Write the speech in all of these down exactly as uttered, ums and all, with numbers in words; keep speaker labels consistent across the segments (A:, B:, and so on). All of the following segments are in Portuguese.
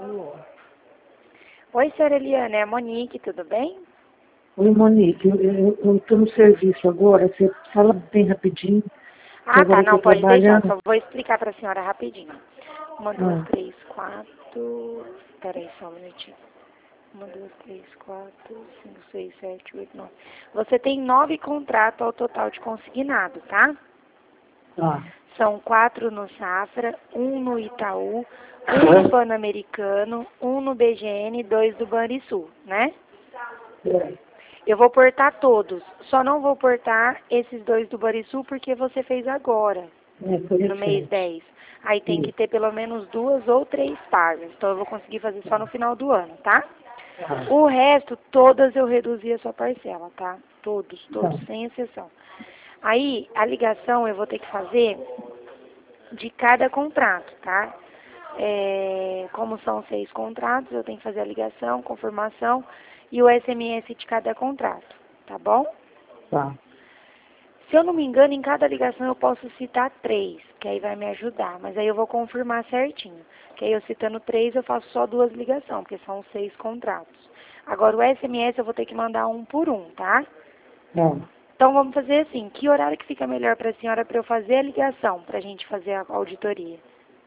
A: Alô.
B: Oi, senhora Eliana, é a Monique, tudo bem?
A: Oi, Monique, eu estou no serviço agora, você fala bem rapidinho, que
B: Ah, tá,
A: agora eu
B: não,
A: estou
B: pode deixar,
A: trabalhando.
B: só vou explicar para a senhora rapidinho. Uma, duas,
A: Ah,
B: três, quatro... Peraí, só um minutinho. Uma, duas, três, quatro, cinco, seis, sete, oito, nove. Você tem nove contratos ao total de consignado, tá?
A: tá.
B: São quatro no Safra, um no Itaú, um no Pan-Americano, um no B G N e dois do Banrisul, né?
A: É,
B: Eu vou portar todos, só não vou portar esses dois do Banrisul porque você fez agora,
A: é, foi
B: no mês
A: recente.
B: dez. Aí tem que
A: Isso,
B: ter pelo menos duas ou três pagas, então eu vou conseguir fazer só no final do ano, tá?
A: tá,
B: O resto, todas eu reduzi a sua parcela, tá? Todos,
A: tá,
B: todos, sem exceção. Aí, a ligação eu vou ter que fazer de cada contrato, tá? É, como são seis contratos, eu tenho que fazer a ligação, confirmação e o S M S de cada contrato, tá bom?
A: tá,
B: Se eu não me engano, em cada ligação eu posso citar três, que aí vai me ajudar, mas aí eu vou confirmar certinho. Que aí eu citando três, eu faço só duas ligações, porque são seis contratos. Agora o S M S eu vou ter que mandar um por um, tá?
A: tá.
B: Então vamos fazer assim, que horário que fica melhor para a senhora para eu fazer a ligação, para a gente fazer a auditoria?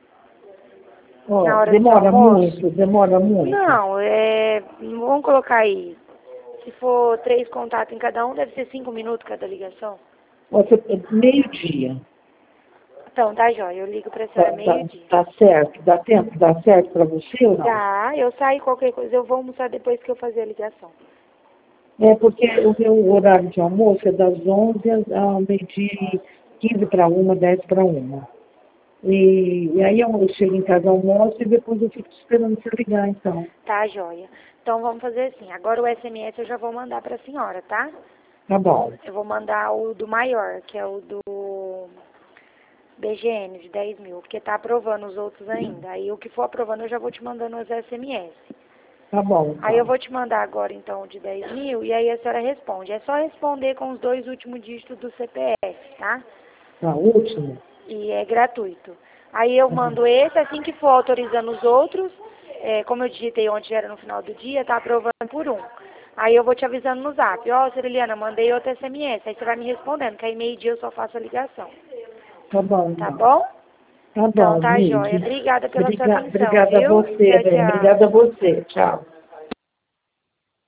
B: Na
A: Ó,
B: hora do seu
A: demora
B: almoço?
A: muito, demora muito.
B: Não, é, vamos colocar aí, se for três contatos em cada um, deve ser cinco minutos cada ligação.
A: Ó, você- é meio-dia,
B: Então, tá jóia, eu ligo pra
A: tá,
B: senhora
A: tá,
B: meio-dia.
A: tá certo? Dá tempo? Dá certo para você ou não?
B: Tá, eu saio qualquer coisa, eu vou almoçar depois que eu fazer a ligação.
A: É porque o meu horário de almoço é das onze ao meio-dia e quinze para uma, dez para uma. E, e aí eu chego em casa, almoço e depois eu fico esperando você ligar, então.
B: Tá jóia. Então vamos fazer assim, agora o S M S eu já vou mandar pra senhora, tá?
A: Tá bom.
B: Eu vou mandar o do maior, que é o do B G N, de dez mil, porque tá aprovando os outros ainda. Aí o que for aprovando eu já vou te mandando os S M S.
A: Tá bom,
B: Aí eu
A: então.
B: vou te mandar agora então o de dez mil e aí a senhora responde. É só responder com os dois últimos dígitos do C P F, tá?
A: Tá, último.
B: E é gratuito. Aí eu
A: Tá bom.
B: mando esse, assim que for autorizando os outros, é, como eu digitei ontem, era no final do dia, tá aprovando por um. Aí eu vou te avisando no zap, ó, oh, Ciriliana, mandei outro S M S, aí você vai me respondendo, que aí meio-dia eu só faço a ligação.
A: Tá bom,
B: Tá
A: então.
B: bom?
A: Tá
B: Então
A: bom,
B: tá, joia.
A: Nick.
B: Obrigada pela sua
A: Obriga-
B: atenção,
A: Obrigada a
B: viu?
A: você,
B: Tchau,
A: bem.
B: tchau.
A: Obrigada a você. Tchau.